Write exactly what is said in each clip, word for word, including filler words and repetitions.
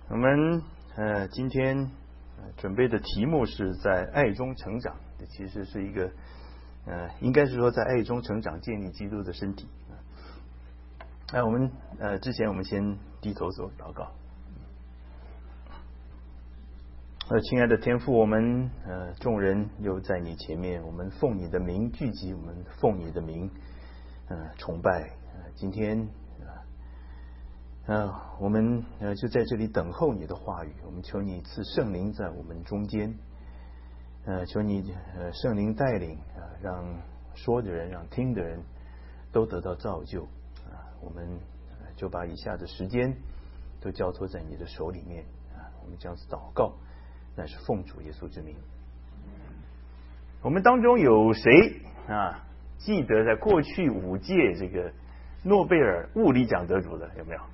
我们呃今天呃准备的题目是在爱中成长，这其实是一个呃应该是说在爱中成长，建立基督的身体。那、呃、我们呃之前我们先低头做祷告。呃，亲爱的天父，我们呃众人又在你前面，我们奉你的名聚集，我们奉你的名呃崇拜。呃今天呃我们呃就在这里等候你的话语，我们求你赐圣灵在我们中间，呃求你呃圣灵带领啊、呃，让说的人，让听的人都得到造就啊、呃。我们就把以下的时间都交托在你的手里面啊、呃。我们这样子祷告，那是奉主耶稣之名。我们当中有谁啊记得在过去五届这个诺贝尔物理奖得主的有没有？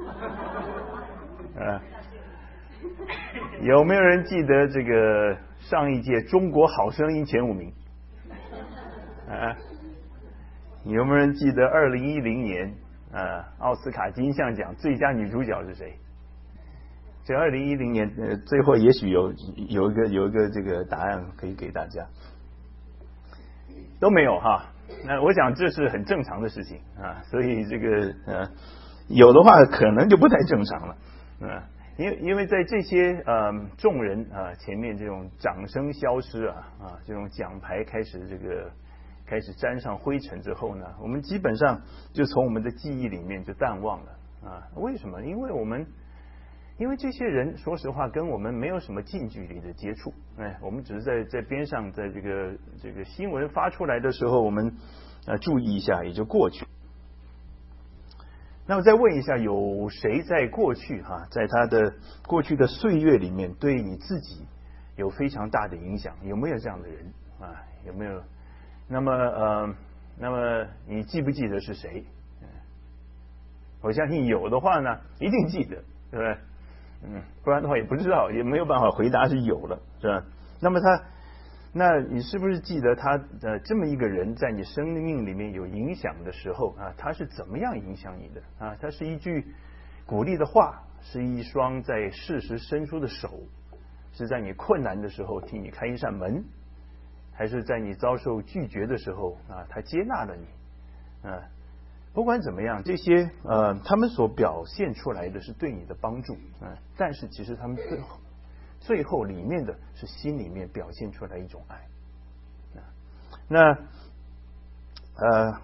啊，有没有人记得这个上一届中国好声音前五名？啊，有没有人记得二零一零年啊奥斯卡金像奖最佳女主角是谁？这二零一零年呃最后也许有有一个有一个这个答案可以给大家，都没有哈。那我想这是很正常的事情啊，所以这个呃有的话可能就不太正常了啊，因为因为在这些呃众人啊前面，这种掌声消失啊啊，这种奖牌开始这个开始沾上灰尘之后呢，我们基本上就从我们的记忆里面就淡忘了啊。为什么？因为我们因为这些人说实话跟我们没有什么近距离的接触，哎，我们只是在在边上，在这个这个新闻发出来的时候，我们呃注意一下也就过去。那么再问一下，有谁在过去哈、啊，在他的过去的岁月里面，对你自己有非常大的影响？有没有这样的人啊？有没有？那么呃，那么你记不记得是谁？我相信有的话呢，一定记得，对不对？嗯，不然的话也不知道，也没有办法回答是有了，是吧？那么他，那你是不是记得他呃这么一个人在你生命里面有影响的时候啊，他是怎么样影响你的啊？他是一句鼓励的话，是一双在适时伸出的手，是在你困难的时候替你开一扇门，还是在你遭受拒绝的时候啊，他接纳了你啊？不管怎么样，这些呃，他们所表现出来的是对你的帮助啊、呃，但是其实他们最后最后里面的是心里面表现出来一种爱啊、呃。那呃，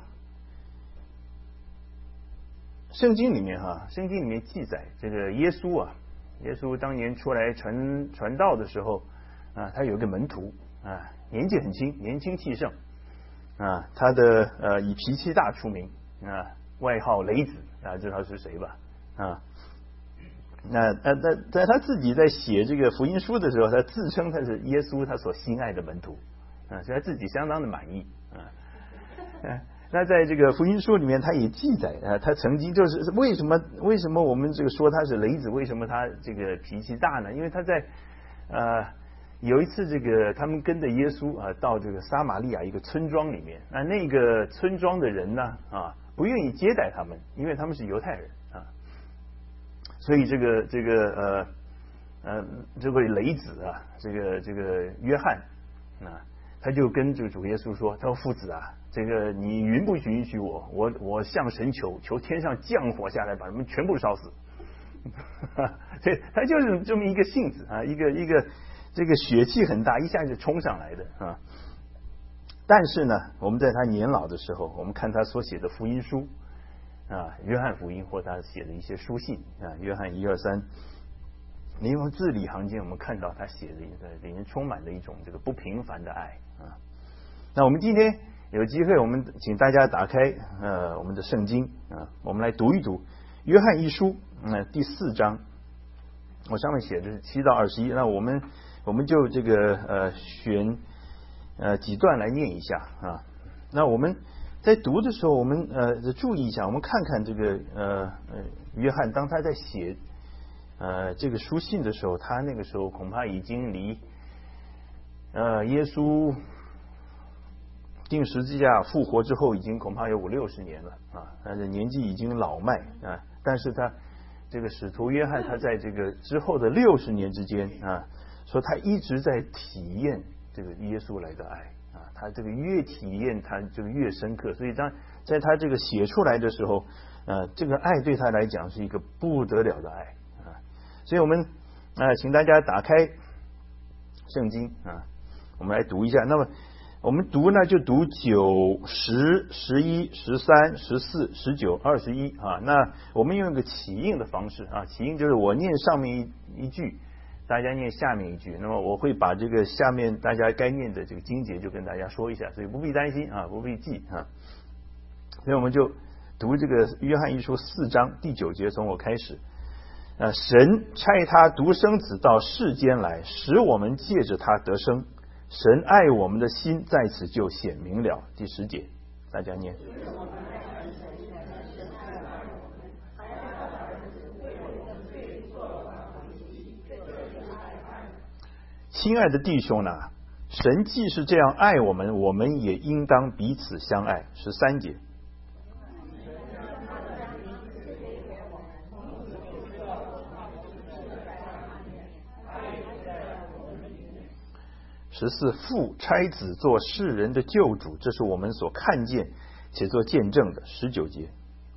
圣经里面哈，圣经里面记载这个耶稣啊，耶稣当年出来传传道的时候啊，他有一个门徒啊，年纪很轻，年轻气盛啊，他的呃以脾气大出名。啊，外号雷子，大家知道是谁吧？啊，那他他在他自己在写这个福音书的时候，他自称他是耶稣他所心爱的门徒，啊，所以他自己相当的满意啊。啊那在这个福音书里面，他也记载啊，他曾经就是为什么为什么我们这个说他是雷子，为什么他这个脾气大呢？因为他在呃有一次这个他们跟着耶稣啊到这个撒玛利亚一个村庄里面，那那个村庄的人呢啊。不愿意接待他们，因为他们是犹太人啊，所以这个这个呃呃这位雷子啊，这个这个约翰啊，他就跟这个主耶稣说：“他说父子啊，这个你允不允许我，我我向神求，求天上降火下来，把他们全部烧死。”所以他就是这么一个性子啊，一个一个这个血气很大，一下就冲上来的啊。但是呢，我们在他年老的时候，我们看他所写的福音书啊，约翰福音或他写的一些书信啊，约翰一二三，你用字里行间，我们看到他写的一个里面充满了一种这个不平凡的爱啊。那我们今天有机会，我们请大家打开呃我们的圣经啊，我们来读一读约翰一书嗯、呃、第四章，我上面写的是七到二十一，那我们我们就这个呃选。呃，几段来念一下啊。那我们在读的时候，我们呃注意一下，我们看看这个呃呃约翰当他在写呃这个书信的时候，他那个时候恐怕已经离呃耶稣钉十字架复活之后，已经恐怕有五六十年了啊，但是年纪已经老迈啊，但是他这个使徒约翰他在这个之后的六十年之间啊，说他一直在体验这个耶稣来的爱啊，他这个越体验他就越深刻，所以当在他这个写出来的时候，呃，这个爱对他来讲是一个不得了的爱啊，所以我们啊、呃，请大家打开圣经啊，我们来读一下。那么我们读呢，就读九、十、十一、十三、十四、十九、二十一啊。那我们用一个起应的方式啊，起应就是我念上面一一句，大家念下面一句。那么我会把这个下面大家该念的这个经节就跟大家说一下，所以不必担心啊，不必记啊。所以我们就读这个约翰一书四章第九节，从我开始。呃，神差他独生子到世间来，使我们借着他得生。神爱我们的心在此就显明了。第十节，大家念。亲爱的弟兄呢，神既是这样爱我们，我们也应当彼此相爱。十三节。十四，父差子做世人的救主，这是我们所看见且做见证的。十九节。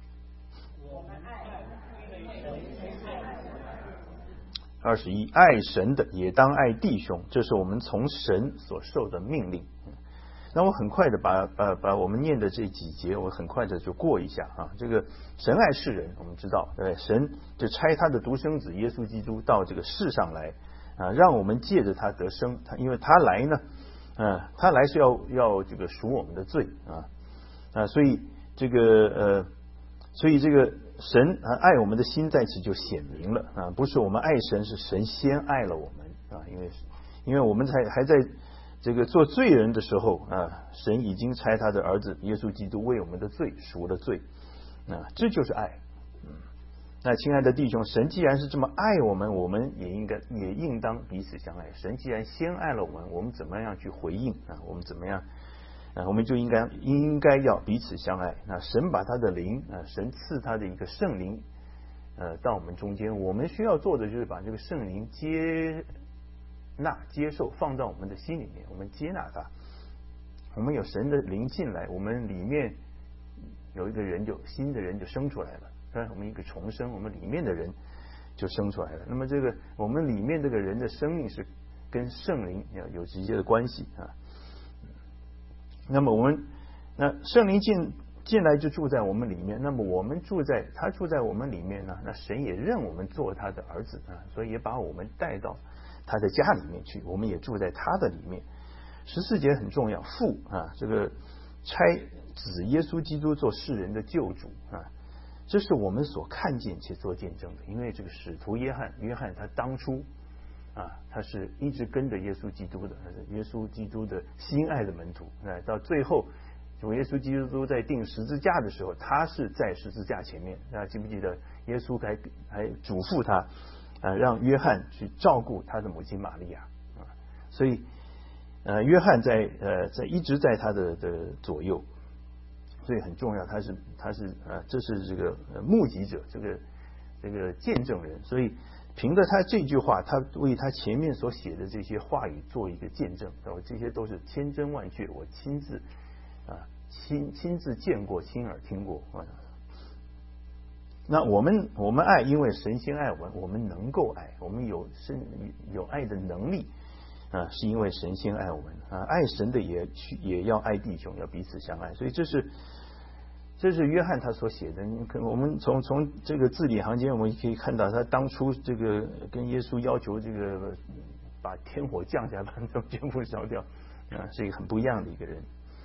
二十一，爱神的也当爱弟兄，这是我们从神所受的命令。那我很快的把把把我们念的这几节，我很快的就过一下啊。这个神爱世人，我们知道，对不对？神就差他的独生子耶稣基督到这个世上来。啊，让我们借着他得生，他因为他来呢，嗯、啊，他来是要要这个赎我们的罪啊啊，所以这个呃，所以这个神啊爱我们的心在此就显明了啊，不是我们爱神，是神先爱了我们啊，因为因为我们才还在这个做罪人的时候啊，神已经差他的儿子耶稣基督为我们的罪赎了罪啊，这就是爱。那亲爱的弟兄，神既然是这么爱我们，我们也应该也应当彼此相爱。神既然先爱了我们，我们怎么样去回应啊？我们怎么样啊？我们就应该应该要彼此相爱。那神把他的灵啊，神赐他的一个圣灵呃到我们中间，我们需要做的就是把这个圣灵接纳、接受，放到我们的心里面，我们接纳他。我们有神的灵进来，我们里面有一个人就新的人就生出来了。我们一个重生，我们里面的人就生出来了。那么这个我们里面这个人的生命是跟圣灵有直接的关系啊。那么我们那圣灵进进来就住在我们里面，那么我们住在他住在我们里面呢，那神也认我们做他的儿子啊，所以也把我们带到他的家里面去，我们也住在他的里面。十四节很重要，父啊，这个差子耶稣基督做世人的救主啊。这是我们所看见且做见证的，因为这个使徒约翰，约翰他当初啊，他是一直跟着耶稣基督的，他是耶稣基督的心爱的门徒。那到最后，主耶稣基督在钉十字架的时候，他是在十字架前面。大家记不记得耶稣还还嘱咐他啊，让约翰去照顾他的母亲玛利亚啊？所以呃，约翰在呃在一直在他的的左右。所以很重要，他是他是啊，这是这个目击者，这个这个见证人。所以凭着他这句话，他为他前面所写的这些话语做一个见证，这些都是千真万确，我亲自啊亲亲自见过，亲耳听过啊。那我们我们爱，因为神先爱我们，我们能够爱，我们有生有爱的能力。啊，是因为神先爱我们啊，爱神的也去也要爱弟兄，要彼此相爱。所以这是这是约翰他所写的。你可我们从从这个字里行间，我们可以看到他当初这个跟耶稣要求这个把天火降下来，把他们全部烧掉啊，是一个很不一样的一个人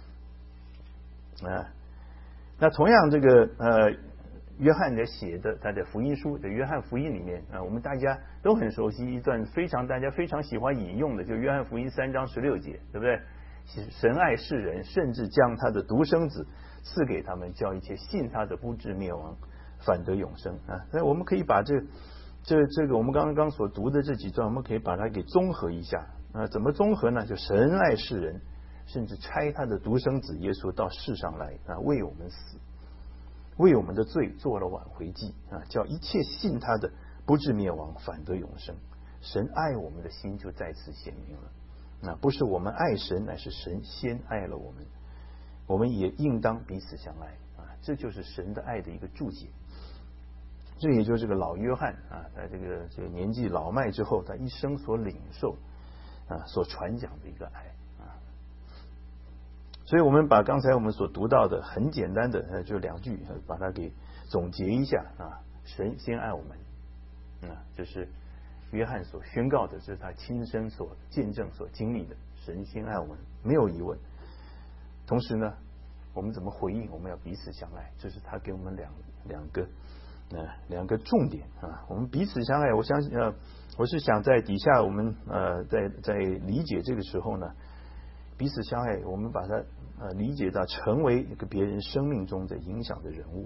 啊。那同样这个呃。约翰的写的他的福音书的约翰福音里面啊，我们大家都很熟悉一段非常大家非常喜欢引用的，就约翰福音三章十六节，对不对？神爱世人，甚至将他的独生子赐给他们，叫一切信他的不至灭亡，反得永生啊。所以我们可以把这这这个我们刚刚所读的这几段，我们可以把它给综合一下啊。怎么综合呢？就神爱世人，甚至差他的独生子耶稣到世上来啊，为我们死。 为我们的罪做了挽回祭啊，叫一切信他的不至灭亡，反得永生。神爱我们的心就再次显明了。那不是我们爱神，乃是神先爱了我们，我们也应当彼此相爱啊！这就是神的爱的一个注解。这也就是这个老约翰啊，在这个这个年纪老迈之后，他一生所领受啊，所传讲的一个爱啊。所以我们把刚才我们所读到的很简单的呃就两句，把它给总结一下啊。神先爱我们啊，这是约翰所宣告的，这是他亲身所见证、所经历的。神先爱我们，没有疑问。同时呢，我们怎么回应？我们要彼此相爱，这是他给我们两两个呃两个重点啊。我们彼此相爱，我相信呃，我是想在底下我们呃在在理解这个时候呢，彼此相爱，我们把它呃理解到成为一个别人生命中的影响的人物。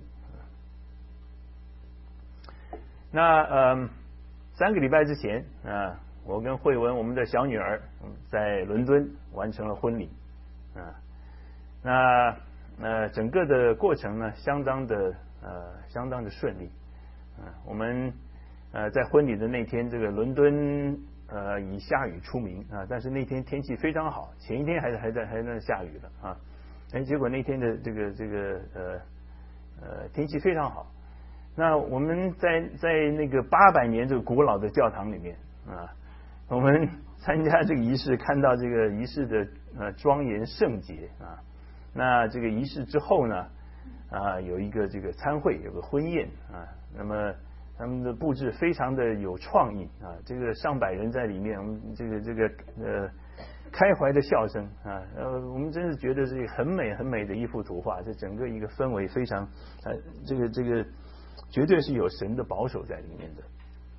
那呃。三个礼拜之前啊，我跟慧文我们的小女儿在伦敦完成了婚礼啊。那呃整个的过程呢，相当的呃相当的顺利啊。我们呃在婚礼的那天，这个伦敦呃以下雨出名啊，但是那天天气非常好，前一天还还在还在下雨了啊。哎，结果那天的这个这个呃呃天气非常好。那我们在在那个八百年这个古老的教堂里面啊，我们参加这个仪式，看到这个仪式的呃庄严圣洁啊。那这个仪式之后呢啊，有一个这个参会，有个婚宴啊。那么他们的布置非常的有创意啊，这个上百人在里面，我们这个这个呃开怀的笑声啊，呃我们真是觉得是很美很美的一幅图画，这整个一个氛围非常呃这个这个。绝对是有神的保守在里面的。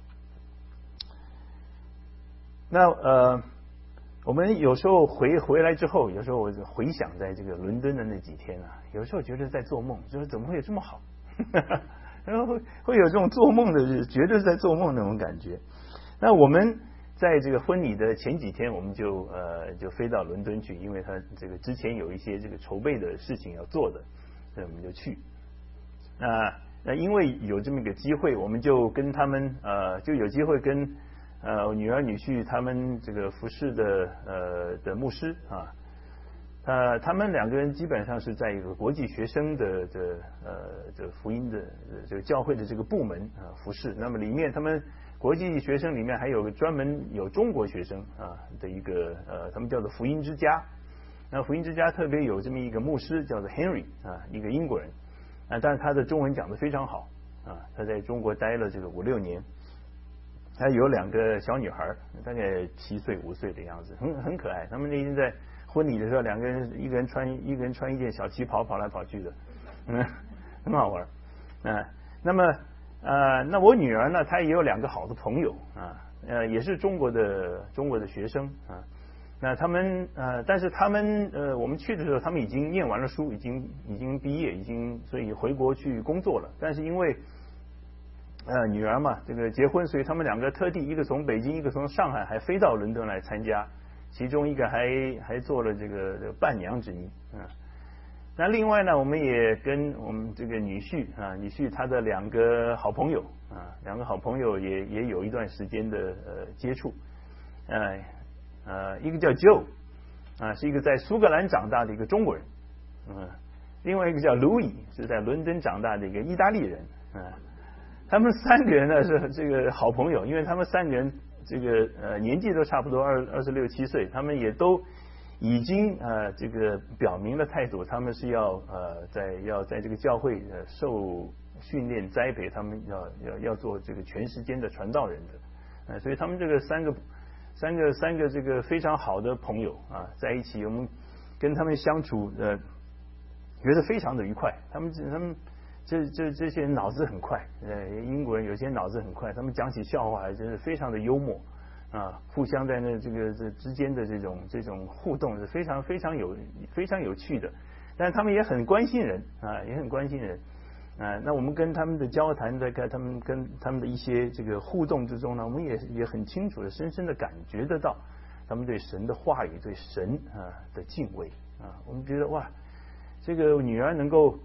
那呃，我们有时候回回来之后，有时候我回想在这个伦敦的那几天啊，有时候觉得在做梦，就是怎么会有这么好？然后会会有这种做梦的日，绝对是在做梦那种感觉。那我们在这个婚礼的前几天，我们就呃就飞到伦敦去，因为他这个之前有一些这个筹备的事情要做的，所以我们就去。那那因为有这么一个机会，我们就跟他们呃就有机会跟呃女儿女婿他们这个服侍的呃的牧师啊，呃他们两个人基本上是在一个国际学生的的呃这福音的这个教会的这个部门啊服侍。那么里面他们国际学生里面还有个专门有中国学生啊的一个呃他们叫做福音之家。那福音之家特别有这么一个牧师叫做 Henry 啊，一个英国人。啊，但是他的中文讲得非常好啊，他在中国待了这个五六年，他有两个小女孩，大概七岁五岁的样子，很很可爱。他们那天在婚礼的时候，两个人一个人穿一个人穿一件小旗袍跑来跑去的，嗯，很好玩啊。那么呃，那我女儿呢，她也有两个好的朋友啊，呃，也是中国的中国的学生啊。那他们呃，但是他们呃，我们去的时候，他们已经念完了书，已经已经毕业，已经所以回国去工作了。但是因为呃女儿嘛，这个结婚，所以他们两个特地一个从北京，一个从上海，还飞到伦敦来参加。其中一个还还做了这个伴娘之一啊。那另外呢，我们也跟我们这个女婿啊，女婿他的两个好朋友啊，两个好朋友也也有一段时间的呃接触，呃。呃，一个叫 Joe 啊，是一个在苏格兰长大的一个中国人，嗯，另外一个叫 Louis 是在伦敦长大的一个意大利人，啊，他们三个人呢是这个好朋友，因为他们三个人这个呃年纪都差不多二二十六七岁，他们也都已经呃这个表明了态度，他们是要呃在要在这个教会呃受训练栽培，他们要要要做这个全时间的传道人的，呃，所以他们这个三个。三个三个这个非常好的朋友啊，在一起，我们跟他们相处，呃，觉得非常的愉快。他们他们这这这些人脑子很快，呃，英国人有些脑子很快，他们讲起笑话来真是非常的幽默啊，互相在那这个这之间的这种这种互动是非常非常有非常有趣的。但是他们也很关心人啊，也很关心人。啊，那我们跟他们的交谈，在跟他们跟他们的一些这个互动之中呢，我们也也很清楚的、深深的感觉得到他们对神的话语、对神啊的敬畏啊。我们觉得哇，这个女儿能够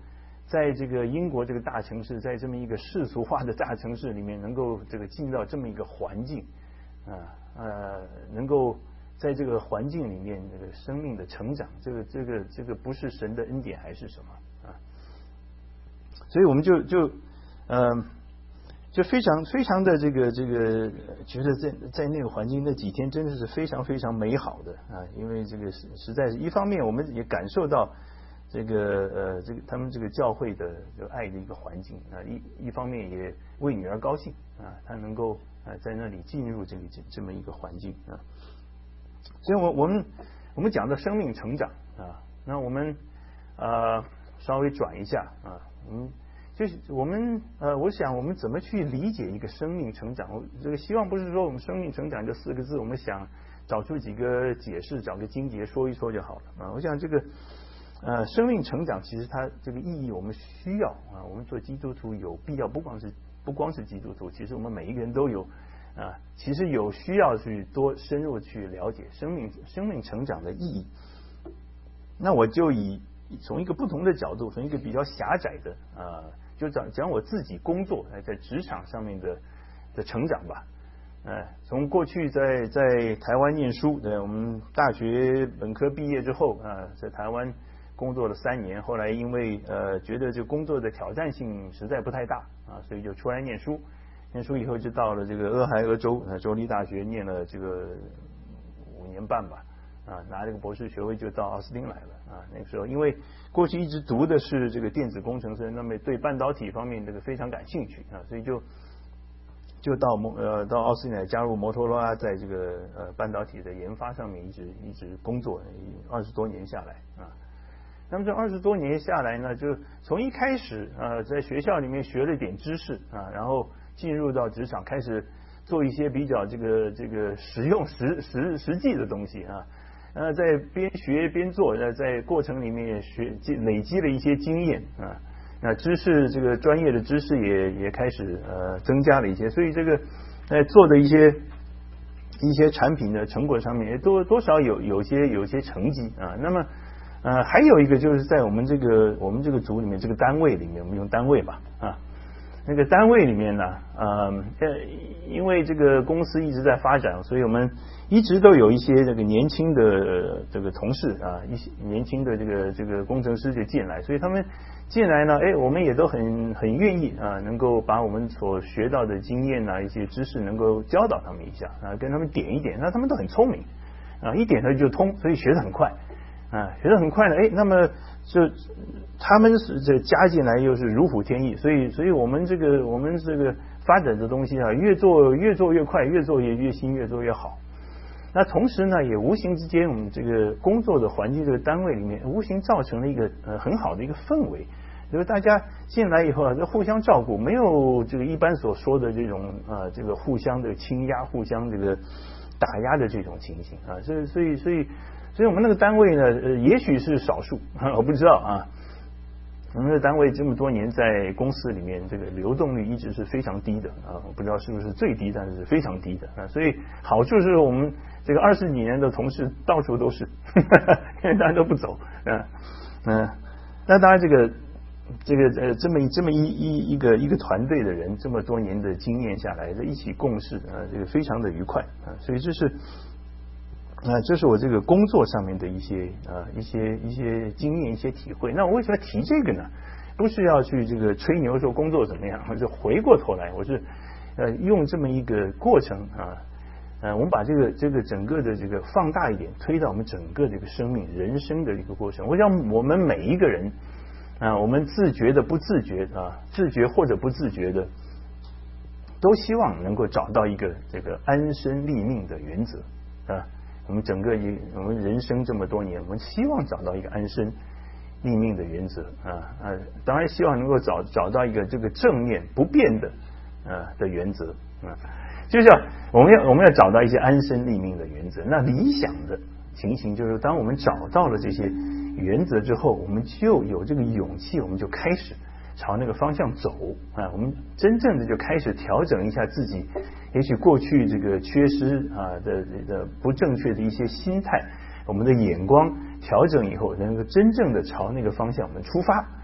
在这个英国这个大城市，在这么一个世俗化的大城市里面，能够这个进到这么一个环境啊呃，能够在这个环境里面这个生命的成长，这个这个这个不是神的恩典还是什么啊？所以我们就就呃就非常非常的这个这个觉得在在那个环境那几天真的是非常非常美好的啊，因为这个实实在是一方面我们也感受到这个呃这个他们这个教会的这个爱的一个环境啊，一一方面也为女儿高兴啊，她能够啊在那里进入这个这这么一个环境啊，所以我我们我们讲的生命成长啊，那我们呃稍微转一下啊，嗯。就是我们呃，我想我们怎么去理解一个生命成长？我这个希望不是说我们生命成长这四个字，我们想找出几个解释，找个经节说一说就好了啊。我想这个呃，生命成长其实它这个意义我们需要啊，我们做基督徒有必要，不光是不光是基督徒，其实我们每一个人都有啊，其实有需要去多深入去了解生命生命成长的意义。那我就以从一个不同的角度，从一个比较狭窄的啊。就讲讲我自己工作在职场上面的的成长吧，呃，从过去在在台湾念书，对，我们大学本科毕业之后啊，在台湾工作了三年，后来因为呃觉得这工作的挑战性实在不太大啊，所以就出来念书。念书以后就到了这个俄亥俄州呃州立大学念了这个五年半吧。啊，拿这个博士学位就到奥斯汀来了啊。那个时候，因为过去一直读的是这个电子工程师，那么对半导体方面这个非常感兴趣啊，所以就就到摩呃到奥斯汀来加入摩托罗拉，在这个呃半导体的研发上面一直一直工作二十多年下来啊。那么这二十多年下来呢，就从一开始呃在学校里面学了点知识啊，然后进入到职场开始做一些比较这个这个实用实实实际的东西啊。呃，在边学边做，呃，在过程里面也学累积了一些经验啊，那知识这个专业的知识也也开始呃增加了一些，所以这个在做的一些一些产品的成果上面也多多少有有些有些成绩啊。那么呃还有一个就是在我们这个我们这个组里面这个单位里面，我们用单位吧啊。那个单位里面呢，呃，因为这个公司一直在发展，所以我们一直都有一些这个年轻的这个同事啊，一些年轻的这个这个工程师就进来，所以他们进来呢，哎，我们也都很很愿意啊，能够把我们所学到的经验啊，一些知识能够教导他们一下啊，跟他们点一点，那他们都很聪明啊，一点他就通，所以学得很快啊，学得很快呢，哎，那么就他们是这加进来又是如虎添翼，所以所以我们这个我们这个发展的东西啊，越做越做越快，越做越越新，越做越好。那同时呢，也无形之间，我们这个工作的环境这个单位里面，无形造成了一个呃很好的一个氛围，就是大家进来以后啊，就互相照顾，没有这个一般所说的这种啊这个互相的倾压、互相这个打压的这种情形啊，所以所以所以。所以我们那个单位呢，呃，也许是少数，我不知道啊。我们的单位这么多年在公司里面，这个流动率一直是非常低的啊，我不知道是不是最低，但是非常低的啊。所以好处是我们这个二十几年的同事到处都是，因为大家都不走，嗯嗯。那当然这个这个呃这么这么一一一个一个团队的人，这么多年的经验下来，一起共事啊，这个非常的愉快啊，所以这是。那、呃、这是我这个工作上面的一些呃一些一些经验一些体会。那我为什么提这个呢？不是要去这个吹牛说工作怎么样，而是回过头来，我是呃用这么一个过程啊，呃我们把这个这个整个的这个放大一点，推到我们整个这个生命人生的一个过程。我想我们每一个人啊，我们自觉的不自觉啊，自觉或者不自觉的，都希望能够找到一个这个安身立命的原则啊。我们整个一我们人生这么多年，我们希望找到一个安身立命的原则啊啊，当然希望能够找找到一个这个正面不变的啊的原则啊，就像我们要我们要找到一些安身立命的原则。那理想的情形就是，当我们找到了这些原则之后，我们就有这个勇气，我们就开始朝那个方向走啊，我们真正的就开始调整一下自己，也许过去这个缺失啊的的不正确的一些心态，我们的眼光调整以后，能够真正的朝那个方向我们出发，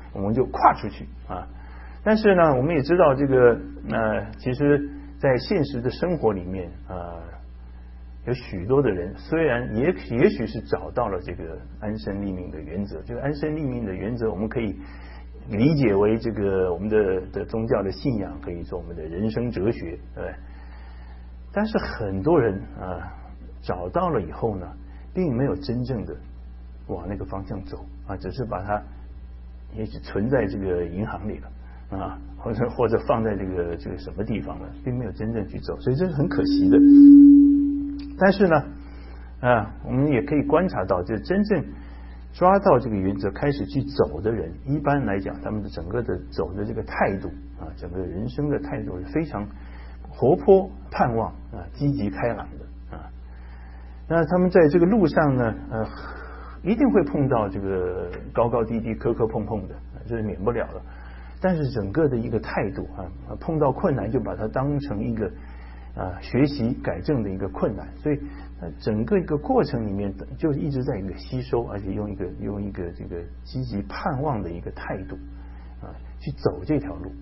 我们就跨出去啊。但是呢，我们也知道这个呃，其实在现实的生活里面呃，有许多的人虽然也也许是找到了这个安身立命的原则，这个安身立命的原则我们可以理解为这个我们的的宗教的信仰，可以做我们的人生哲学，对不对？但是很多人啊找到了以后呢，并没有真正的往那个方向走啊，只是把它也许存在这个银行里了啊，或者或者放在这个这个什么地方了，并没有真正去走，所以这是很可惜的。但是呢，啊，我们也可以观察到，就是真正抓到这个原则开始去走的人，一般来讲，他们的整个的走的这个态度啊，整个人生的态度是非常活泼、盼望啊、积极开朗的啊。那他们在这个路上呢，呃，一定会碰到这个高高低低、磕磕碰碰的，这是免不了的。但是整个的一个态度啊，碰到困难就把它当成一个啊学习改正的一个困难，所以整个一个过程里面就一直在一个吸收，而且用一个用一个这个积极盼望的一个态度啊去走这条路。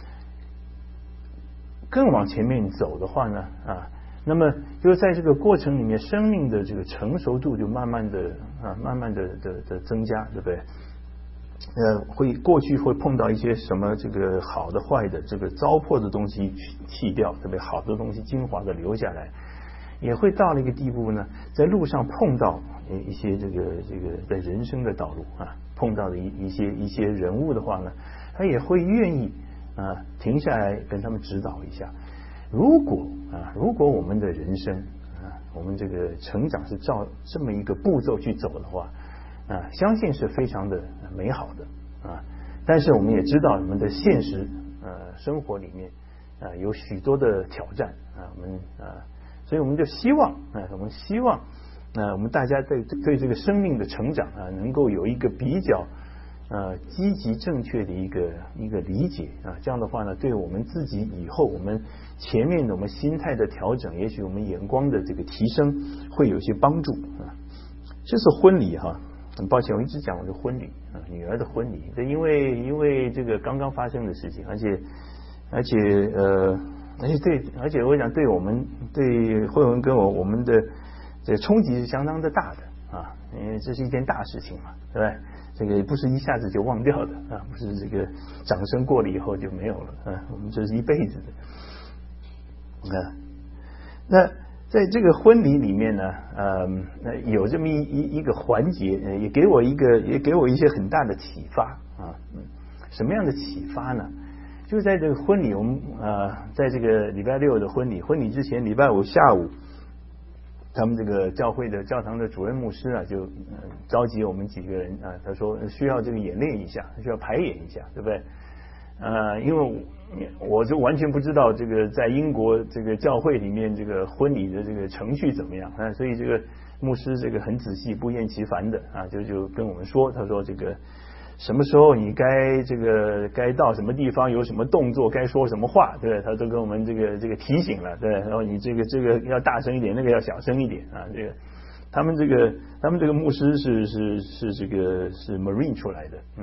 更往前面走的话呢啊，那么就是在这个过程里面，生命的这个成熟度就慢慢的啊慢慢的的的增加，对不对？呃，会过去会碰到一些什么这个好的坏的这个糟粕的东西弃掉，对不对？好的东西精华的留下来，也会到了一个地步呢，在路上碰到一些这个这个在人生的道路啊碰到的一一些一些人物的话呢，他也会愿意啊停下来跟他们指导一下。如果啊如果我们的人生啊我们这个成长是照这么一个步骤去走的话啊，相信是非常的美好的啊，但是我们也知道我们的现实呃生活里面啊有许多的挑战啊，我们啊，所以我们就希望啊，我们希望啊，我们大家对对这个生命的成长啊，能够有一个比较呃积极正确的一个一个理解啊，这样的话呢，对我们自己以后我们前面的我们心态的调整，也许我们眼光的这个提升会有些帮助啊。这次婚礼哈。很抱歉，我一直讲我的婚礼啊，女儿的婚礼，这因为因为这个刚刚发生的事情，而且而且呃，而且对，而且我想对我们对慧文跟我我们的这个冲击是相当的大的啊，因为这是一件大事情嘛，对不对？这个不是一下子就忘掉的啊，不是这个掌声过了以后就没有了啊，我们这是一辈子的啊，那。在这个婚礼里面呢，呃，有这么一一一个环节，也给我一个，也给我一些很大的启发啊。什么样的启发呢？就是在这个婚礼，我们呃，在这个礼拜六的婚礼，婚礼之前，礼拜五下午，他们这个教会的教堂的主任牧师啊，就、呃、召集我们几个人啊，他说需要这个演练一下，需要排演一下，对不对？呃，因为我就完全不知道这个在英国这个教会里面这个婚礼的这个程序怎么样啊，所以这个牧师这个很仔细不厌其烦的啊，就就跟我们说，他说这个什么时候你该这个该到什么地方有什么动作，该说什么话，对不对？他都跟我们这个这个提醒了，对，然后你这个这个要大声一点，那个要小声一点啊，这个。他们这个，他们这个牧师是是是这个是 Marine 出来的，嗯，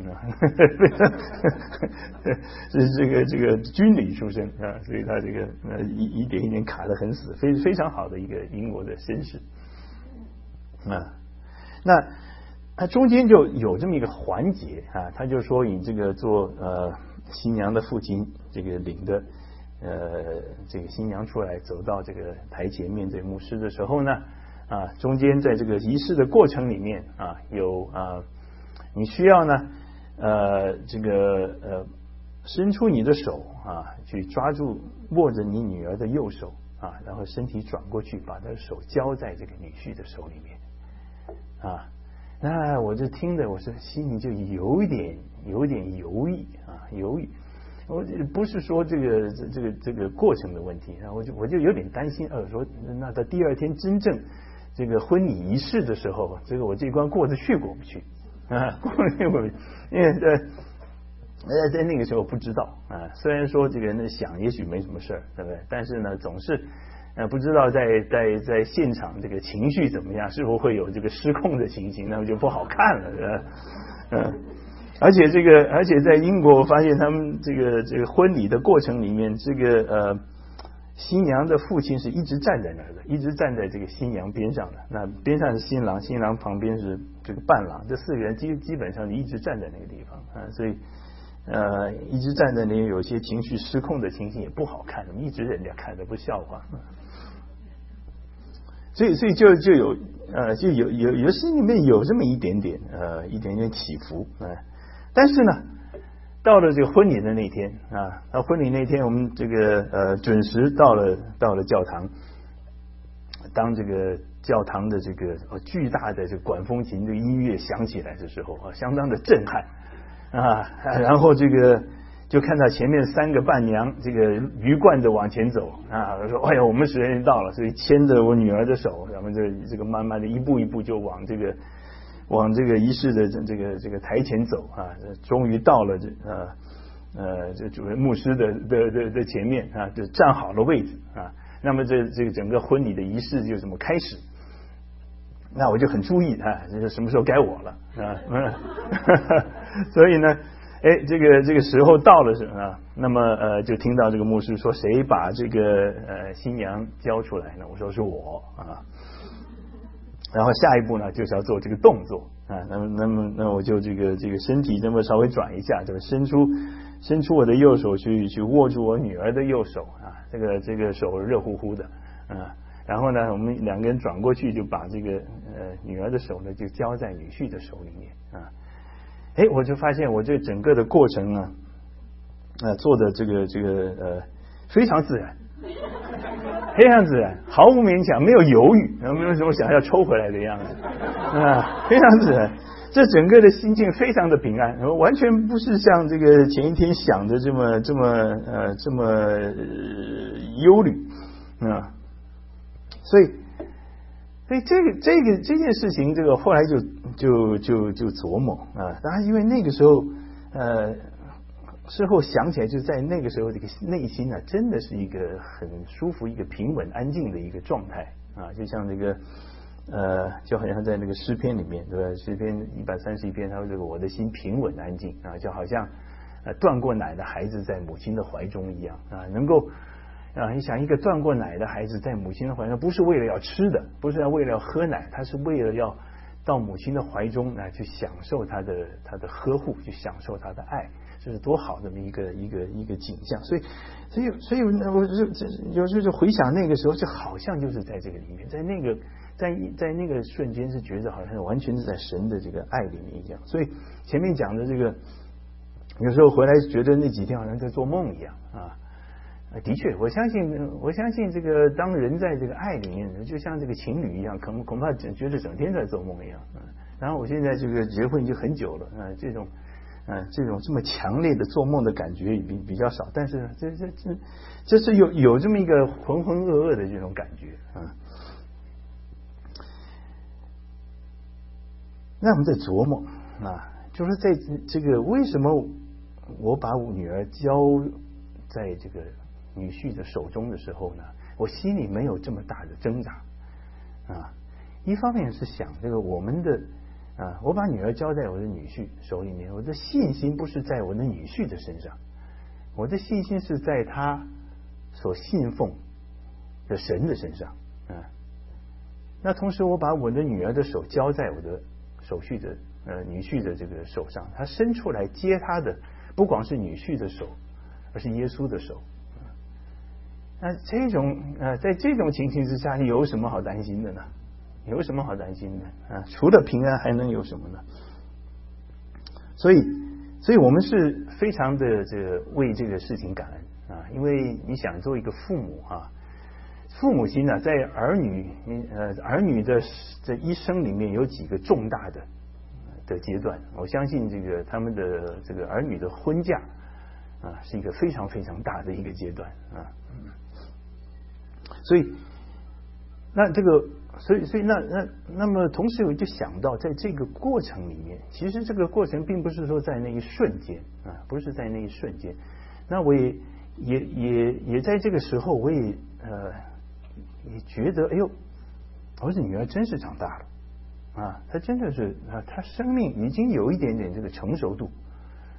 是这个这个军旅出身啊，所以他这个呃一一点一点卡得很死，非非常好的一个英国的绅士啊。那他中间就有这么一个环节啊，他就说你这个做呃新娘的父亲这个领的呃这个新娘出来走到这个台前面对牧师的时候呢。啊，中间在这个仪式的过程里面啊，有啊，你需要呢，呃，这个呃，伸出你的手啊，去抓住握着你女儿的右手啊，然后身体转过去，把她的手交在这个女婿的手里面啊。那我这听的，我是心里就有一点有一点犹豫啊，犹豫。我不是说这个这这个这个过程的问题，然后我就我就有点担心，呃，说那到第二天真正这个婚礼仪式的时候，这个我这关过得去过不去啊？过得去过不去？因为在呃在那个时候不知道啊，虽然说这个人想也许没什么事儿，对不对？但是呢，总是呃不知道在在在现场这个情绪怎么样，是否会有这个失控的情形，那么就不好看了，嗯、呃。 而且这个，而且在英国，我发现他们这个这个婚礼的过程里面，这个呃新娘的父亲是一直站在那儿的，一直站在这个新娘边上的。那边上是新郎，新郎旁边是这个伴郎，这四个人基基本上一直站在那个地方啊，所以呃一直站在那里，有些情绪失控的情形也不好看，一直人家看着不笑话。所以，所以就就有呃，就有有有心里面有这么一点点呃，一点点起伏啊、呃。但是呢，到了这个婚礼的那天啊，到婚礼那天，我们这个呃准时到了到了教堂。当这个教堂的这个、呃、巨大的这个管风琴的音乐响起来的时候啊，相当的震撼啊。然后这个。就看到前面三个伴娘这个鱼贯着往前走啊，说哎呀我们时间到了，所以牵着我女儿的手，然后这这个慢慢的一步一步就往这个往这个仪式的这个这个台前走啊，终于到了这呃呃这主任牧师的的的的前面啊，就站好了位置啊，那么这这个整个婚礼的仪式就这么开始。那我就很注意啊，这个什么时候该我了啊？嗯，所以呢。哎，这个这个时候到了是啊，那么呃，就听到这个牧师说，谁把这个呃新娘交出来呢？我说是我啊。然后下一步呢，就是要做这个动作啊。那么那么那我就这个这个身体这么稍微转一下，这个伸出伸出我的右手去去握住我女儿的右手啊，这个这个手热乎乎的啊。然后呢，我们两个人转过去，就把这个呃女儿的手呢，就交在女婿的手里面啊。哎，我就发现我这整个的过程呢，呃，做的这个这个呃非常自然，非常自然，毫无勉强，没有犹豫，没有什么想要抽回来的样子啊，非常自然。这整个的心境非常的平安，完全不是像这个前一天想的这么这么呃这么、呃、忧虑啊，所以。所以这个这个这件事情，这个后来就就就就琢磨啊，当然因为那个时候，呃，事后想起来，就在那个时候，这个内心啊，真的是一个很舒服、一个平稳、安静的一个状态啊，就像那个呃，就好像在那个诗篇里面，对吧？诗篇一百三十一篇，他说这个我的心平稳安静啊，就好像呃断过奶的孩子在母亲的怀中一样啊，能够。啊，你想一个断过奶的孩子在母亲的怀中，不是为了要吃的，不是要为了要喝奶，他是为了要到母亲的怀中来去享受他的他的呵护，去享受他的爱，这是多好的一个一个一个景象。所以，所以，所以，我就有时候就回想那个时候，就好像就是在这个里面，在那个在在那个瞬间，是觉得好像完全是在神的这个爱里面一样。所以前面讲的这个，有时候回来觉得那几天好像在做梦一样啊。的确，我相信，我相信这个当人在这个爱里面，就像这个情侣一样，恐恐怕觉得整天在做梦一样。嗯，然后我现在这个结婚已经很久了，啊，这种，啊，这种这么强烈的做梦的感觉比比较少，但是这这这这是有有这么一个浑浑噩噩的这种感觉啊。那我们在琢磨啊，就是在这个为什么我把我女儿交在这个女婿的手中的时候呢，我心里没有这么大的挣扎啊。一方面是想这个我们的啊，我把女儿交在我的女婿手里面，我的信心不是在我的女婿的身上，我的信心是在他所信奉的神的身上啊。那同时我把我的女儿的手交在我的手续的呃女婿的这个手上，他伸出来接他的不光是女婿的手，而是耶稣的手。那这种呃，在这种情形之下，有什么好担心的呢？有什么好担心的啊？除了平安，还能有什么呢？所以，所以我们是非常的这个为这个事情感恩啊，因为你想做一个父母啊，父母亲呢，在儿女呃儿女的这一生里面有几个重大的的阶段，我相信这个他们的这个儿女的婚嫁啊，是一个非常非常大的一个阶段啊。所以，那这个，所以，所以那那那么，同时我就想到，在这个过程里面，其实这个过程并不是说在那一瞬间啊，不是在那一瞬间。那我也也也也在这个时候，我也呃也觉得，哎呦，我的女儿真是长大了啊，她真的是啊，她生命已经有一点点这个成熟度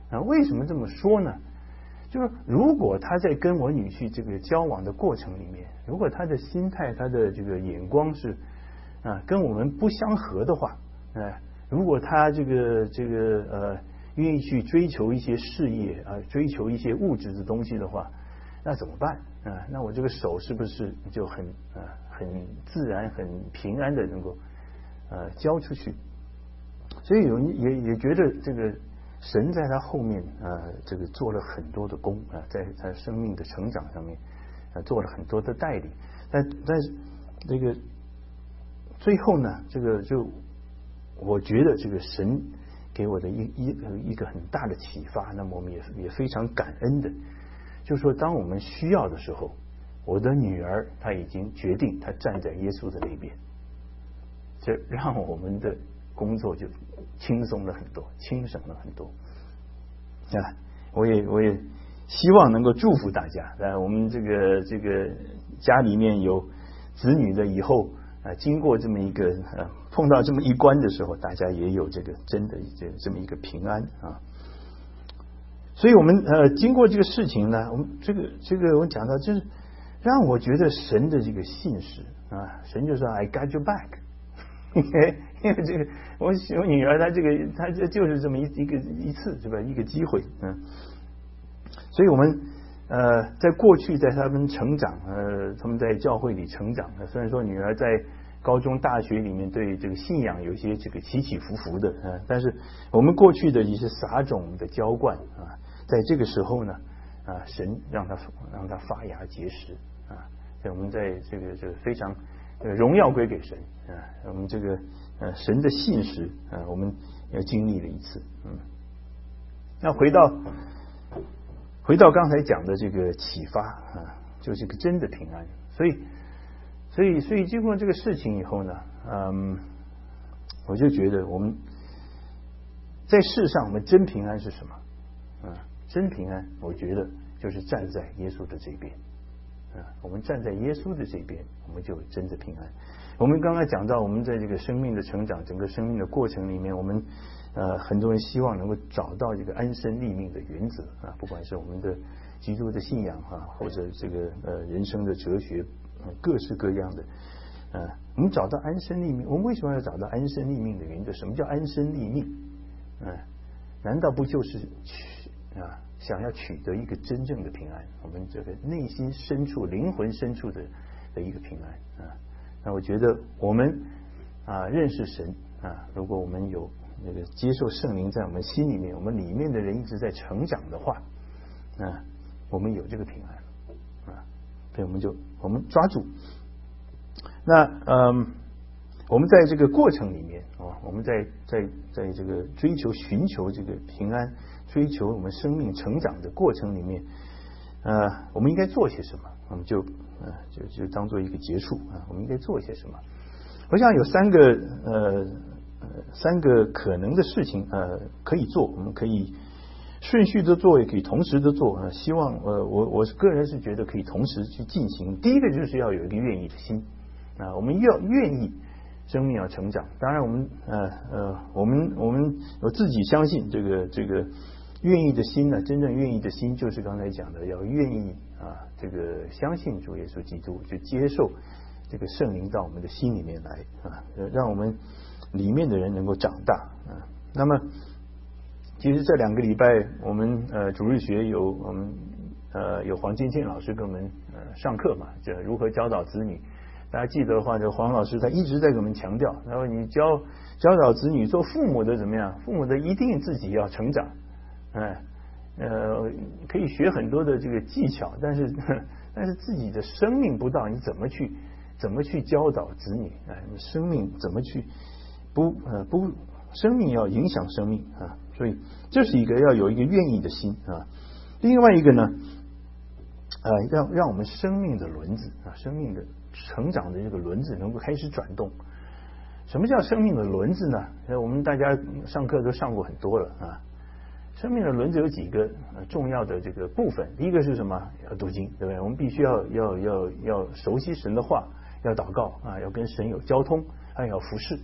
啊，为什么这么说呢？就是如果他在跟我女婿这个交往的过程里面，如果他的心态、他的这个眼光是啊跟我们不相合的话，哎，如果他这个这个呃愿意去追求一些事业啊，追求一些物质的东西的话，那怎么办啊？那我这个手是不是就很啊很自然、很平安的能够呃交出去？所以有人也也觉得这个。神在他后面啊，这个做了很多的功啊，在他生命的成长上面啊，做了很多的带领。但但是这个最后呢，这个就我觉得这个神给我的一一一个很大的启发，那么我们也也非常感恩的，就是说当我们需要的时候，我的女儿她已经决定她站在耶稣的那边，这让我们的工作就轻松了很多，轻省了很多啊！我也我也希望能够祝福大家。啊，我们这个这个家里面有子女的以后啊，经过这么一个呃碰到这么一关的时候，大家也有这个真的这这么一个平安啊。所以我们呃经过这个事情呢，我们这个这个我讲到，就是让我觉得神的这个信实啊，神就说 I got your back。因为因为这个我我女儿她这个她这就是这么一一个一次是吧一个机会嗯，所以我们呃在过去在他们成长呃他们在教会里成长，虽然说女儿在高中大学里面对这个信仰有一些这个起起伏伏的啊，但是我们过去的一些撒种的浇灌啊，在这个时候呢啊神让他让他发芽结实啊，所以我们在这个这个非常。呃，荣耀归给神啊！我们这个呃神的信实啊，我们要经历了一次。嗯，那回到回到刚才讲的这个启发啊，就是个真的平安。所以，所以，所以经过这个事情以后呢，嗯，我就觉得我们在世上，我们真平安是什么？啊，真平安，我觉得就是站在耶稣的这边。啊，我们站在耶稣的这边，我们就真的平安。我们刚才讲到，我们在这个生命的成长，整个生命的过程里面，我们呃很多人希望能够找到这个安身立命的原则啊，不管是我们的基督的信仰啊，或者这个呃人生的哲学，呃、各式各样的啊，我们找到安身立命。我们为什么要找到安身立命的原则？什么叫安身立命？嗯、啊，难道不就是去啊？想要取得一个真正的平安，我们这个内心深处、灵魂深处的的一个平安啊。那我觉得我们啊认识神啊，如果我们有那个接受圣灵在我们心里面，我们里面的人一直在成长的话，啊，我们有这个平安啊，所以我们就我们抓住。那嗯，我们在这个过程里面啊，我们在在在这个追求、寻求这个平安。追求我们生命成长的过程里面，呃，我们应该做些什么？我们就呃就就当做一个结束啊，我们应该做些什么？我想有三个呃呃三个可能的事情呃可以做，我们可以顺序的做，也可以同时的做啊。希望呃我我个人是觉得可以同时去进行。第一个就是要有一个愿意的心啊，我们要愿意。生命要成长，当然我们呃呃我们我们我自己相信这个这个愿意的心呢，真正愿意的心就是刚才讲的，要愿意啊这个相信主耶稣基督，就接受这个圣灵到我们的心里面来啊，让我们里面的人能够长大啊。那么其实这两个礼拜我们呃主日学有我们呃有黄建建老师给我们呃上课嘛，这如何教导子女。大家记得的话，这黄老师他一直在给我们强调，然后你教教导子女，做父母的怎么样？父母的一定自己要成长，哎，呃，可以学很多的这个技巧，但是但是自己的生命不到，你怎么去怎么去教导子女？哎，生命怎么去不呃不，生命要影响生命啊，所以这是一个要有一个愿意的心啊。另外一个呢，呃，让让我们生命的轮子啊，生命的。成长的这个轮子能够开始转动。什么叫生命的轮子呢？我们大家上课都上过很多了啊。生命的轮子有几个重要的这个部分。第一个是什么？要读经，对不对？我们必须要要要要熟悉神的话，要祷告啊，要跟神有交通，还要服侍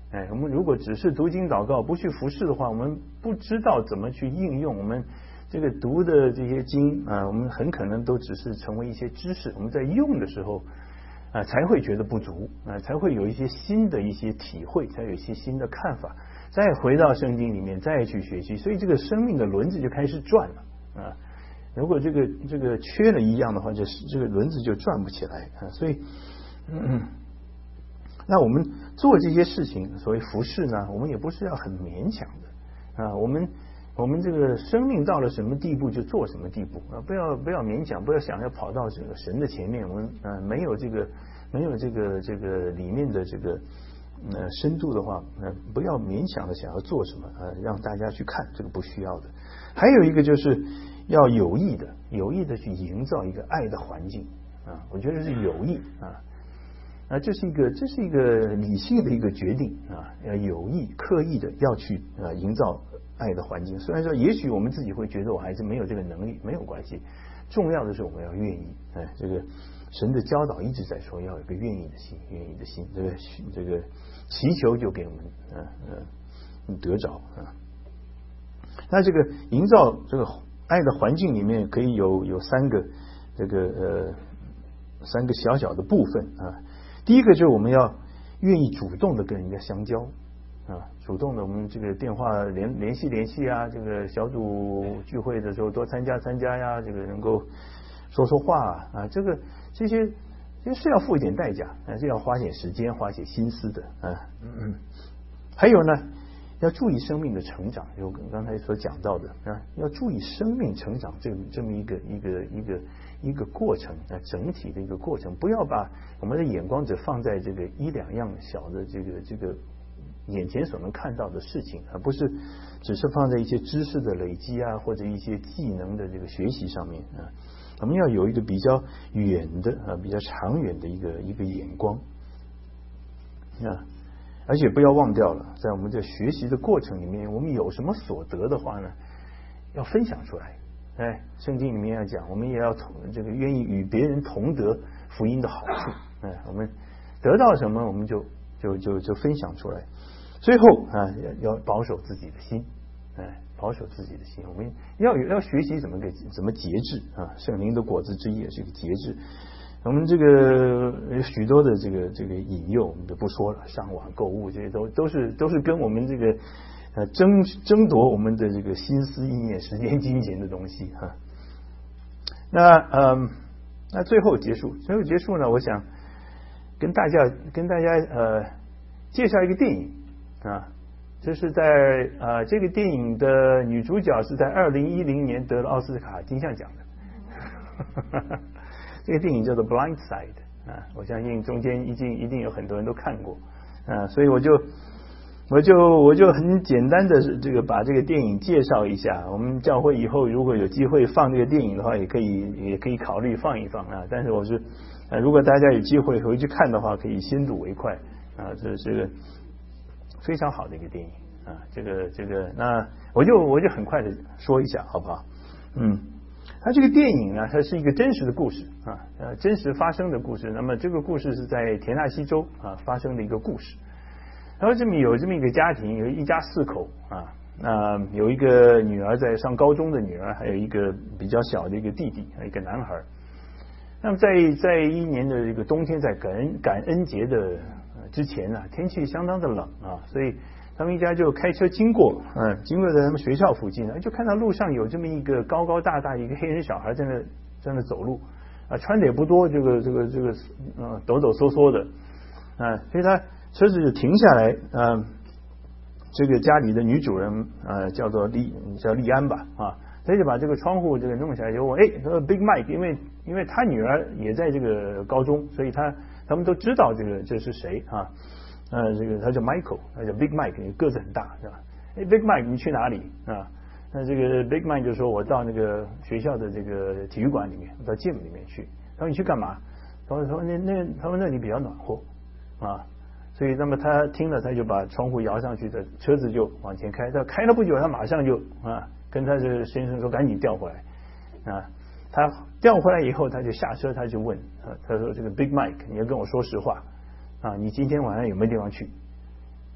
哎，我们如果只是读经祷告，不去服侍的话，我们不知道怎么去应用我们这个读的这些经啊，我们很可能都只是成为一些知识。我们在用的时候啊，才会觉得不足啊，才会有一些新的一些体会，才有一些新的看法，再回到圣经里面再去学习，所以这个生命的轮子就开始转了啊。如果这个这个缺了一样的话，就是这个轮子就转不起来啊。所以，嗯。那我们做这些事情，所谓服侍呢，我们也不是要很勉强的啊。我们我们这个生命到了什么地步就做什么地步啊，不要不要勉强，不要想要跑到这个神的前面。我们呃没有这个没有这个这个里面的这个呃深度的话，呃不要勉强的想要做什么呃让大家去看，这个不需要的。还有一个就是要有意的有意的去营造一个爱的环境啊，我觉得是有意啊。啊，这是一个这是一个理性的一个决定啊，要有意刻意的要去啊营造爱的环境。虽然说也许我们自己会觉得我还是没有这个能力，没有关系，重要的是我们要愿意。哎，这个神的教导一直在说要有一个愿意的心，愿意的心，这个这个祈求就给我们嗯嗯得着啊。那这个营造这个爱的环境里面可以有有三个这个呃三个小小的部分啊。第一个就是我们要愿意主动的跟人家相交啊，主动的我们这个电话联联系联系啊，这个小组聚会的时候多参加参加呀，这个能够说说话啊，这个这些这是要付一点代价啊，是要花点时间花些心思的啊。嗯，还有呢，要注意生命的成长，就刚才所讲到的啊，要注意生命成长这这么一个一个一个一个过程啊，整体的一个过程，不要把我们的眼光只放在这个一两样小的这个这个眼前所能看到的事情，而不是只是放在一些知识的累积啊，或者一些技能的这个学习上面啊。我们要有一个比较远的啊，比较长远的一个一个眼光啊。而且不要忘掉了，在我们这学习的过程里面，我们有什么所得的话呢，要分享出来。哎，圣经里面要讲，我们也要同这个愿意与别人同得福音的好处。哎，我们得到什么，我们就就就就分享出来。最后啊，要要保守自己的心，哎，保守自己的心。我们要要学习怎么给怎么节制啊，圣灵的果子之一也是一个节制。我们这个有许多的这个这个引诱，我们就不说了，上网购物这些都都是都是跟我们这个呃争争夺我们的这个心思意念、时间、金钱的东西哈。那嗯，那最后结束，最后结束呢，我想跟大家跟大家呃介绍一个电影啊，这是在啊这个电影的女主角是在二零一零年得了奥斯卡金像奖的。这个电影叫做《Blind Side》啊，我相信中间一定一定有很多人都看过啊，所以我就我就我就很简单的这个把这个电影介绍一下。我们教会以后如果有机会放这个电影的话，也可以也可以考虑放一放啊。但是我是啊，如果大家有机会回去看的话，可以先睹为快啊，这是个非常好的一个电影啊。这个这个，那我就我就很快的说一下，好不好？嗯。它这个电影呢，它是一个真实的故事啊，呃，真实发生的故事。那么这个故事是在田纳西州啊发生的一个故事。然后这么有这么一个家庭，有一家四口啊，那有一个女儿在上高中的女儿，还有一个比较小的一个弟弟，一个男孩。那么在在一年的这个冬天，在感恩感恩节的之前呢，天气相当的冷啊，所以他们一家就开车经过，嗯，经过在他们学校附近呢，就看到路上有这么一个高高大大一个黑人小孩在那在那走路，啊，穿的也不多，这个这个这个呃抖抖嗦嗦的，啊，所以他车子就停下来，嗯，这个家里的女主人呃叫做丽叫丽安吧，啊，他就把这个窗户这个弄下来，就问，哎，他说 Big Mike， 因为因为他女儿也在这个高中，所以他他们都知道这个这是谁啊。呃，这个他叫 Michael， 他叫 Big Mike， 个子很大，是吧？哎 ，Big Mike， 你去哪里啊？那这个 Big Mike 就说，我到那个学校的这个体育馆里面，到 gym 里面去。他说你去干嘛？他说说那那他说那里比较暖和啊，所以那么他听了，他就把窗户摇上去，的车子就往前开。他开了不久，他马上就啊跟他这个先生说，赶紧调回来啊。他调回来以后，他就下车，他就问啊，他说这个 Big Mike， 你要跟我说实话。啊，你今天晚上有没有地方去？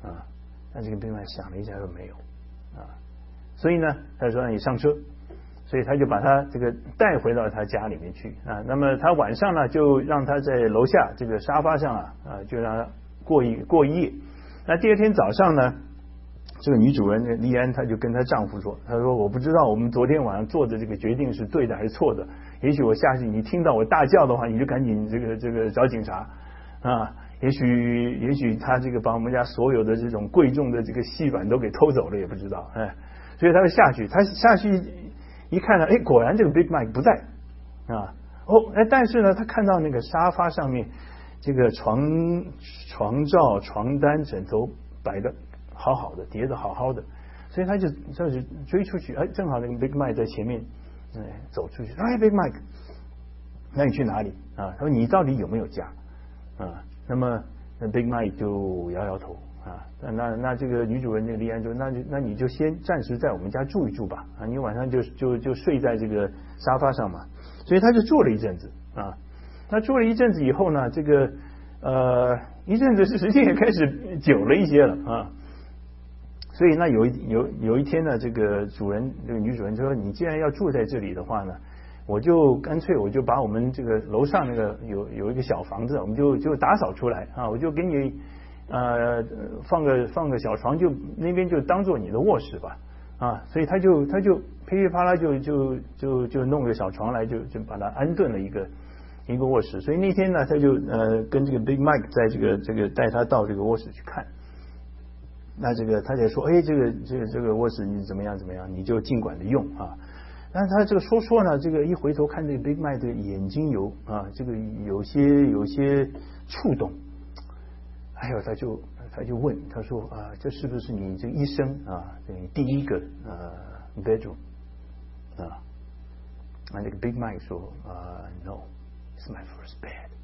啊。那这个 Big Mike 想了一下说没有啊，所以呢，他说你上车，所以他就把他这个带回到他家里面去啊。那么他晚上呢，就让他在楼下这个沙发上啊啊，就让他过一过一夜。那第二天早上呢，这个女主人莉安她就跟她丈夫说，她说我不知道我们昨天晚上做的这个决定是对的还是错的，也许我下去你听到我大叫的话，你就赶紧这个这个找警察啊。也许也许他这个把我们家所有的这种贵重的这个细软都给偷走了，也不知道，哎，所以他就下去，他下去一看呢，哎，果然这个 Big Mike 不在啊，哦，哎，但是呢，他看到那个沙发上面这个床床罩、床单、枕头摆的好好的，叠的好好的，所以他就就是追出去，哎，正好那个 Big Mike 在前面，哎，走出去，哎 ，Big Mike， 那你去哪里啊？他说你到底有没有家啊？那么那 Big Mike 就摇摇头啊，那那那这个女主人那个莉安就那就那你就先暂时在我们家住一住吧啊，你晚上就就就睡在这个沙发上嘛，所以他就住了一阵子啊。那住了一阵子以后呢，这个呃一阵子时间也开始久了一些了啊，所以那有一有有一天呢，这个主人这个女主人说，你既然要住在这里的话呢，我就干脆我就把我们这个楼上那个有有一个小房子，我们就就打扫出来啊，我就给你呃放个放个小床，就那边就当做你的卧室吧啊，所以他就他就噼里啪啦就就就就弄个小床来，就就把它安顿了一个一个卧室。所以那天呢，他就呃跟这个 Big Mike 在这个这个带他到这个卧室去看。那这个他就说，哎，这个这个这个卧室你怎么样怎么样，你就尽管的用啊。但是他这个说说呢，这个一回头看这个 Big Mike 的眼睛有啊，这个有些有些触动，还有他就他就问他说啊，这是不是你这个一生啊，你第一个呃 bedroom 啊？那这个 Big Mike 说啊 ，No, it's my first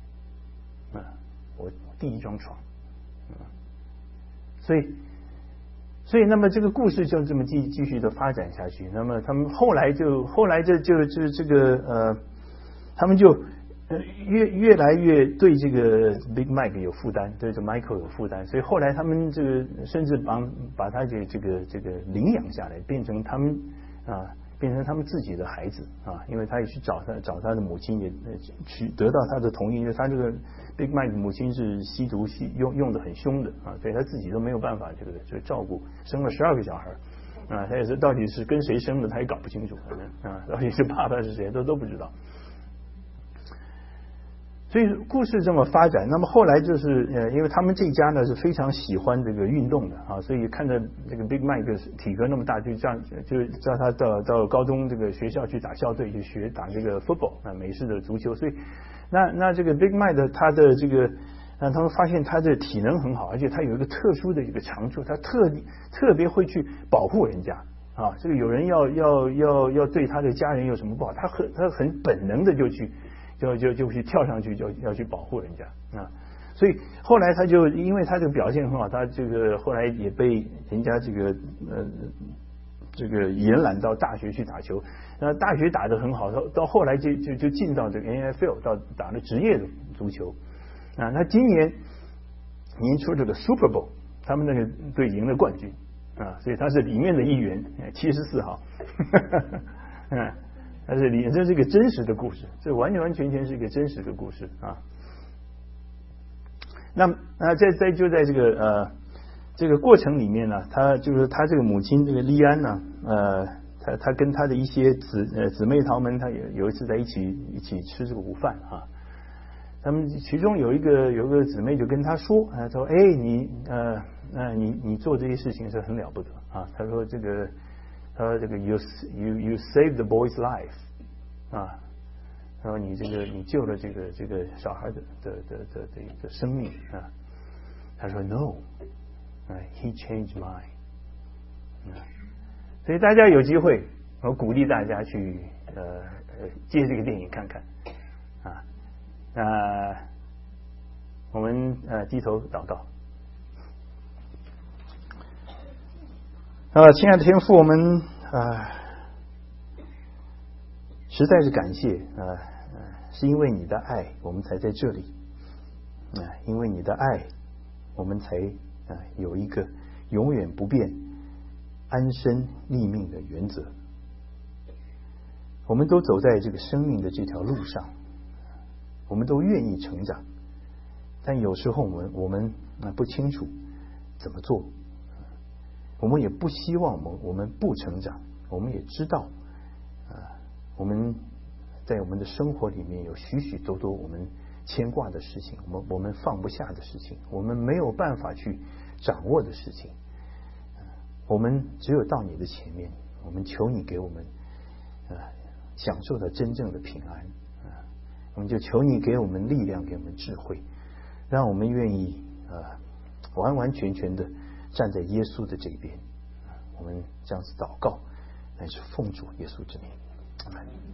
bed 啊，我第一张床啊，所以。所以，那么这个故事就这么继继续的发展下去。那么他们后来就后来这就就这个呃，他们就呃越越来越对这个 Big Mike 有负担，对这 Michael 有负担。所以后来他们这个甚至把把他这这个这个领养下来，变成他们啊，变成他们自己的孩子啊。因为他也去找他找他的母亲，也去得到他的同意，因为他这个 Big Mike 母亲是吸毒吸用用的很凶的啊，所以他自己都没有办法这个这个照顾，生了十二个小孩啊，他也是到底是跟谁生的他也搞不清楚，反正啊到底是爸爸是谁都都不知道。所以故事这么发展，那么后来就是呃，因为他们这一家呢是非常喜欢这个运动的啊，所以看着这个 Big Mike 体格那么大，就这样就叫他到到高中这个学校去打校队，去学打这个 football 啊，美式的足球。所以那那这个 Big Mike 的他的这个让他们发现他的体能很好，而且他有一个特殊的一个长处，他特特别会去保护人家啊。这个有人要要要要对他的家人有什么不好，他很他很本能的就去。就就就去跳上去，就要去保护人家啊，所以后来他就因为他这个表现很好，他这个后来也被人家这个呃这个延揽到大学去打球，那大学打得很好，到到后来就就就进到这个 N F L 到打了职业的足球啊，他今年年初这个 Super Bowl 他们那个队赢了冠军啊，所以他是里面的一员，七十四号，嗯。但是里这是一个真实的故事，这完完全全是一个真实的故事啊。那那在在就在这个呃这个过程里面呢，他就是他这个母亲这个莉安呢，呃，他他跟他的一些姊呃姊妹淘们，他有有一次在一起一起吃这个午饭啊。他们其中有一个有一个姊妹就跟他说，他说：“哎，你呃呃你你做这些事情是很了不得啊。”他说这个。他说：“这个 you you you saved the boy's life 啊，他说你这个你救了这个这个小孩的的的的的一个生命啊。”他说 ：“No， 啊 ，he changed mine。”啊，所以大家有机会，我鼓励大家去呃呃借这个电影看看啊。那我们呃低头祷告。啊，亲爱的天父，我们啊实在是感谢啊，是因为你的爱，我们才在这里啊，因为你的爱，我们才啊，有一个永远不变、安身立命的原则。我们都走在这个生命的这条路上，我们都愿意成长，但有时候我们我们不清楚怎么做，我们也不希望我们我们不成长，我们也知道，啊，我们在我们的生活里面有许许多多我们牵挂的事情，我们我们放不下的事情，我们没有办法去掌握的事情，我们只有到你的前面，我们求你给我们啊享受到真正的平安啊，我们就求你给我们力量，给我们智慧，让我们愿意啊完完全全的站在耶稣的这边。我们这样子祷告，乃是奉主耶稣之名，阿们。